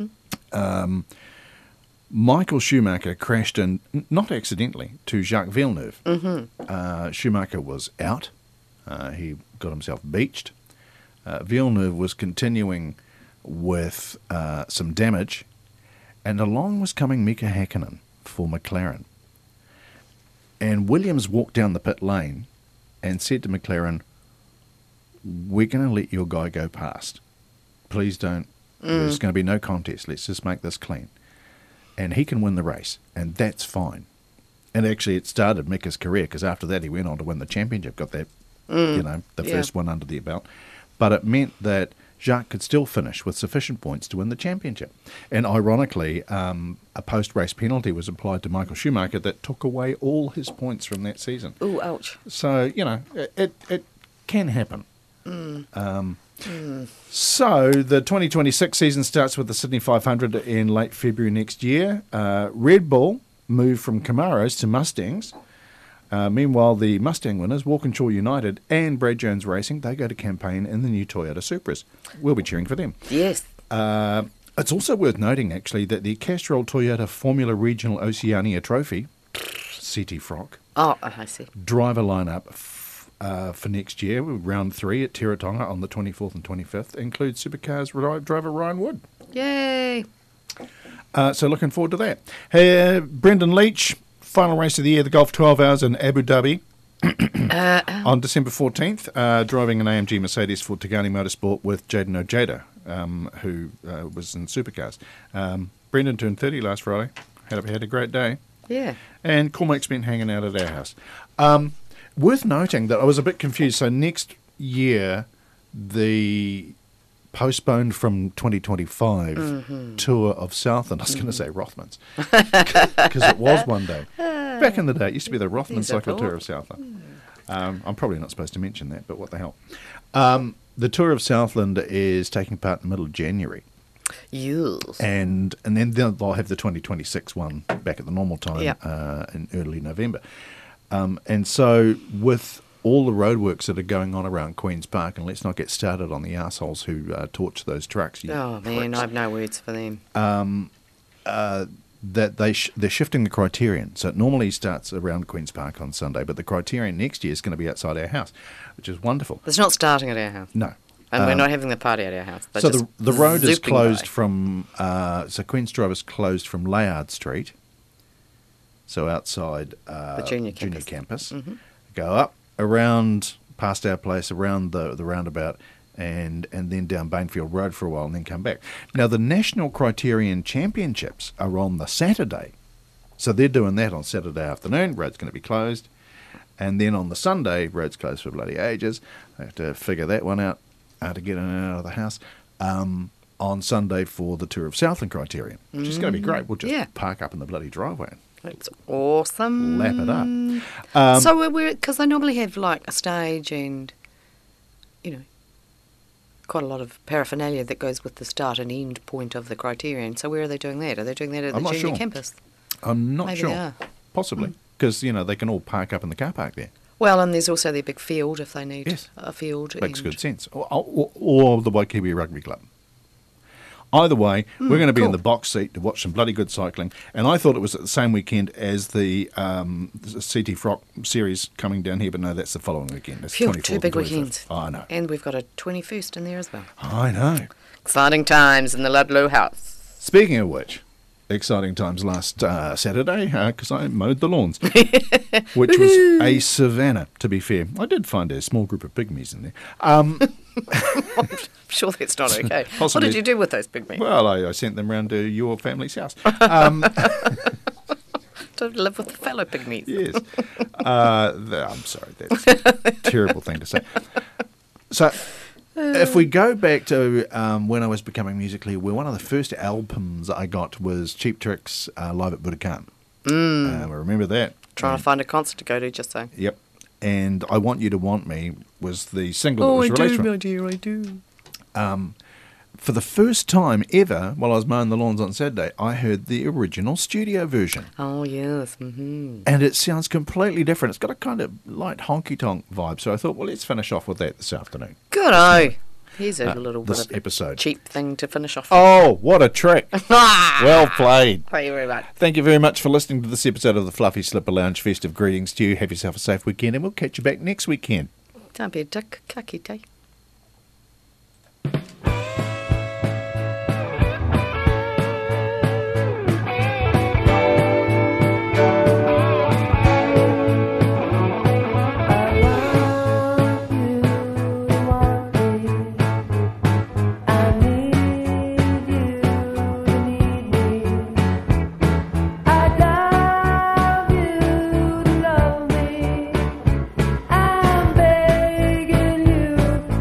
A: Michael Schumacher crashed in, not accidentally, to Jacques Villeneuve. Schumacher was out. He got himself beached. Villeneuve was continuing with some damage, and along was coming Mika Häkkinen for McLaren. And Williams walked down the pit lane and said to McLaren, we're going to let your guy go past. Please don't. There's going to be no contest. Let's just make this clean. And he can win the race, and that's fine. And actually it started Mika's career because after that he went on to win the championship, got that, first one under the belt. But it meant that Jacques could still finish with sufficient points to win the championship. And ironically, a post-race penalty was applied to Michael Schumacher that took away all his points from that season.
D: Ooh, ouch.
A: So, it can happen. So the 2026 season starts with the Sydney 500 in late February next year. Red Bull moved from Camaros to Mustangs. Meanwhile, the Mustang winners, Walkinshaw United and Brad Jones Racing, they go to campaign in the new Toyota Supras. We'll be cheering for them.
D: Yes.
A: It's also worth noting, actually, that the Castrol Toyota Formula Regional Oceania Trophy, CT Frock,
D: I see.
A: driver lineup for next year, round 3 at Teretonga on the 24th and 25th, includes Supercars driver Ryan Wood.
D: Yay.
A: So looking forward to that. Brendan Leach, final race of the year, the Golf 12 Hours in Abu Dhabi. On December 14th, driving an AMG Mercedes for Tagani Motorsport with Jaden Ojeda, who was in supercars. Brendan turned 30 last Friday. Had a great day.
D: Yeah.
A: And Cormac's been hanging out at our house. Worth noting that I was a bit confused. So next year, the postponed from 2025 tour of Southland, I was going to say Rothmans, because it was one day. Back in the day, it used to be the Rothman Cycle Tour of Southland. I'm probably not supposed to mention that, but what the hell. The Tour of Southland is taking part in the middle of January.
D: Yes.
A: And then they'll have the 2026 one back at the normal time in early November. And so with all the roadworks that are going on around Queen's Park, and let's not get started on the arseholes who torch those trucks.
D: Oh, man, I have no words for them.
A: That they're shifting the criterion. So it normally starts around Queen's Park on Sunday, but the criterion next year is going to be outside our house, which is wonderful.
D: It's not starting at our house.
A: No.
D: And we're not having the party at our house. They're
A: So
D: just
A: the road is
D: zooping
A: closed
D: by.
A: from, so Queen's Drive is closed from Layard Street, so outside
D: The junior
A: campus.
D: Mm-hmm.
A: Go up, around, past our place, around the roundabout, and then down Bainfield Road for a while and then come back. Now, the National Criterion Championships are on the Saturday. So they're doing that on Saturday afternoon. Road's going to be closed. And then on the Sunday, road's closed for bloody ages. I have to figure that one out, to get in and out of the house. On Sunday for the Tour of Southland Criterion, which is going to be great. We'll just park up in the bloody driveway.
D: It's awesome.
A: Lap it up.
D: So because they normally have like a stage and, quite a lot of paraphernalia that goes with the start and end point of the criterion. So where are they doing that? Are they doing that at the
A: I'm not
D: junior
A: sure.
D: campus?
A: I'm not
D: Maybe
A: sure.
D: they are.
A: Possibly. Because, they can all park up in the car park there.
D: Well, and there's also their big field if they need
A: Yes.
D: a field.
A: Makes
D: and-
A: good sense. Or the Waikiki Rugby Club. Either way, we're going to be in the box seat to watch some bloody good cycling. And I thought it was at the same weekend as the CT Frock series coming down here, but no, that's the following weekend. That's
D: Phew,
A: 24th
D: two
A: and
D: big
A: 25th.
D: weekends.
A: I know.
D: And we've got a 21st in there as well.
A: I know.
D: Exciting times in the Ludlow house.
A: Speaking of which, exciting times last Saturday, because I mowed the lawns, which was a savannah, to be fair. I did find a small group of pygmies in there.
D: I'm sure that's not okay. What
A: Possibly.
D: did you do with those pygmies?
A: Well, I sent them round to your family's house.
D: To live with the fellow pygmies.
A: Yes. I'm sorry, that's a terrible thing to say. So, if we go back to when I was becoming musically aware, one of the first albums I got was Cheap Tricks live at Budokan. I remember that.
D: Trying to find a concert to go to, just so.
A: Yep. And I Want You to Want Me was the single that was released from it.
D: dear, I do.
A: For the first time ever, while I was mowing the lawns on Saturday, I heard the original studio version.
D: Oh, yes. Mm-hmm.
A: And it sounds completely different. It's got a kind of light honky-tonk vibe. So I thought, well, let's finish off with that this afternoon.
D: Good-o. Here's a little
A: This
D: bit of
A: episode.
D: cheap thing to finish off.
A: Oh, what a trick. Well played.
D: Thank you very much.
A: Thank you very much for listening to this episode of the Fluffy Slipper Lounge. Festive greetings to you. Have yourself a safe weekend, and we'll catch you back next weekend.
D: Don't be a dick, kakite.
I: I'm begging you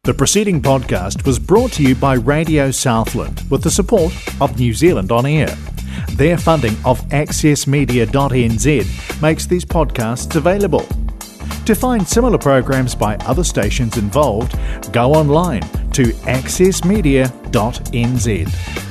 A: The preceding podcast was brought to you by Radio Southland with the support of New Zealand On Air. Their funding of accessmedia.nz makes these podcasts available. To find similar programs by other stations involved, go online to accessmedia.nz.